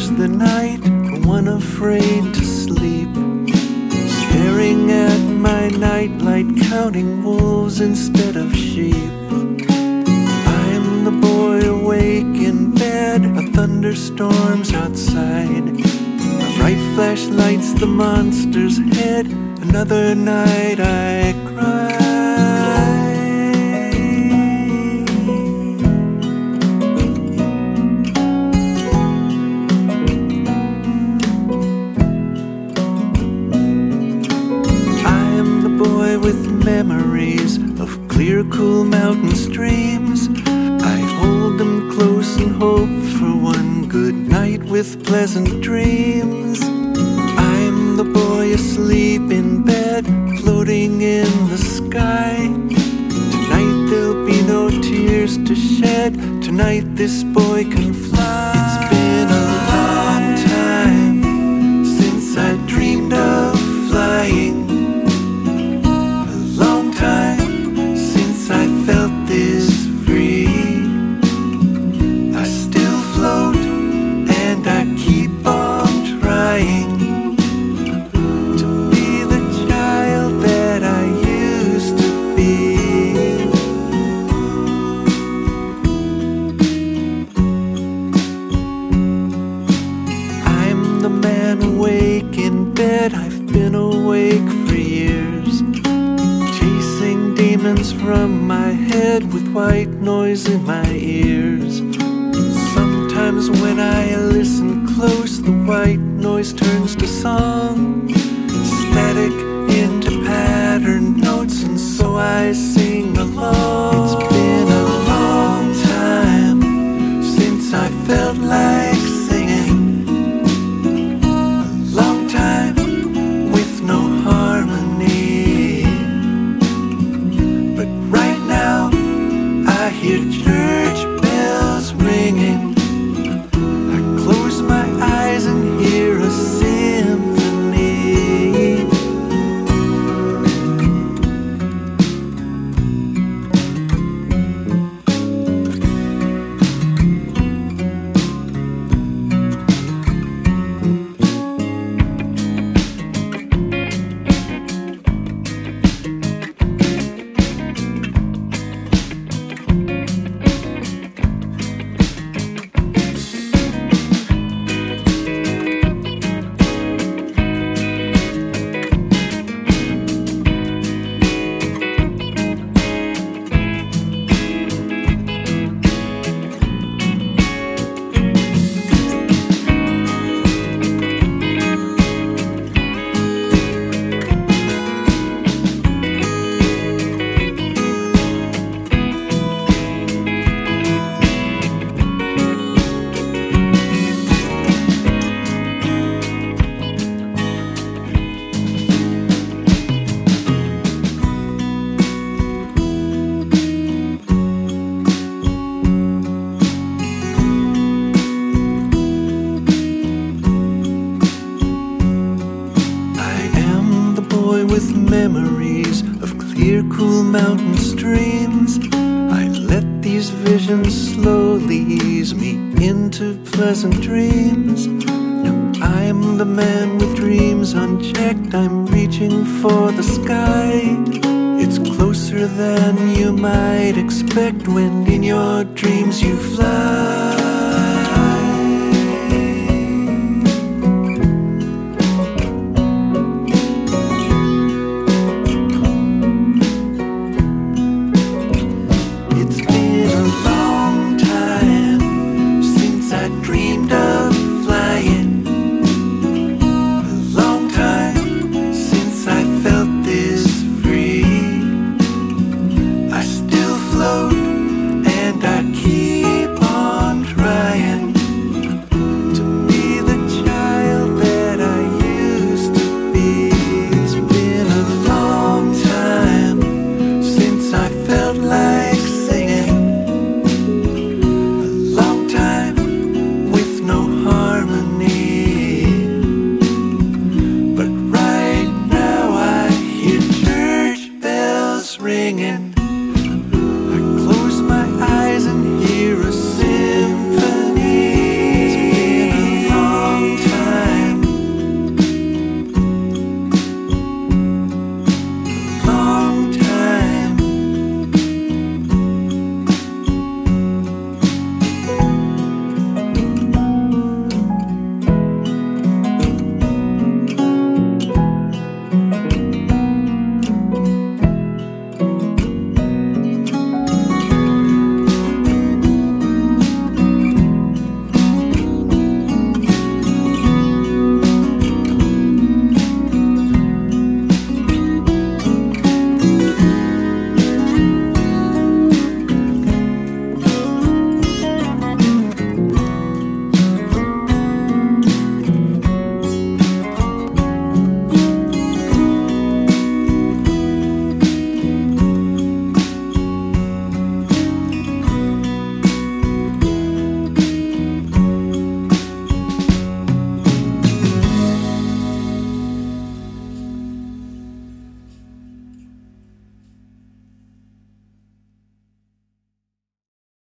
watch the night, one afraid to sleep, staring at my nightlight, counting wolves instead of sheep. I'm the boy awake in bed, a thunderstorm's outside. A bright flash lights the monster's head, another night I cry. With memories of clear, cool mountain streams, I hold them close and hope for one good night with pleasant dreams. I'm the boy asleep in bed, floating in the sky. Tonight there'll be no tears to shed, tonight this boy can fly. It's been a long time since I dreamed of flying, awake in bed. I've been awake for years, chasing demons from my head with white noise in my ears. Sometimes when I listen close, the white noise turns to song, static into patterned notes, and so I sing along. It's been a long time since I felt like church bells ringing. I close my eyes and hear a symphony. With memories of clear, cool mountain streams, I let these visions slowly ease me into pleasant dreams. Now I'm the man with dreams unchecked, I'm reaching for the sky. It's closer than you might expect when in your dreams you fly.